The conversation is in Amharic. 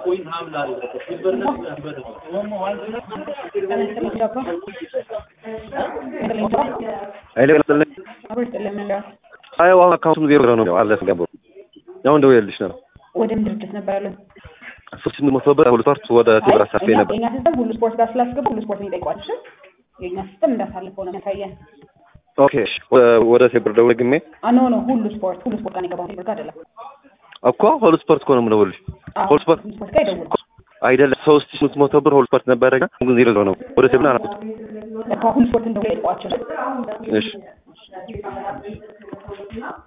አይ ዋው አካውንቱ ዜሮ ነው አለስ ገባው ያው እንደው ይልሽ ነው ወደ ድርጅት ነበር ያለው ሶስት መቶበር ሁሉ ፓርት ወደ ቴብራ ሳፌ ነበር የኛ ሲስተም ሁሉ ስፖርት ጋር ስላስገቡ ሁሉ ስፖርት ይጠይቋል እሺ የኛ ሲስተም እንዳሳልፈው ነው የሚያሳየን ኦኬ ወደ ቴብር ደውል ግሜ ኖ ሁሉ ስፖርት ጋር ነው ቴብር ጋር አይደለም እኮ ሁሉ ስፖርት ኮንም ነው ልጅ ሁሉ ስፖርት ጋር ይደውል አይደለም 300 ብር ሁሉ ስፖርት ነበረኛ ግን ዜሮ ነው ወደ ቴብር አላኩት ሁሉ ስፖርት እንደው ይጠይቋቸው እሺ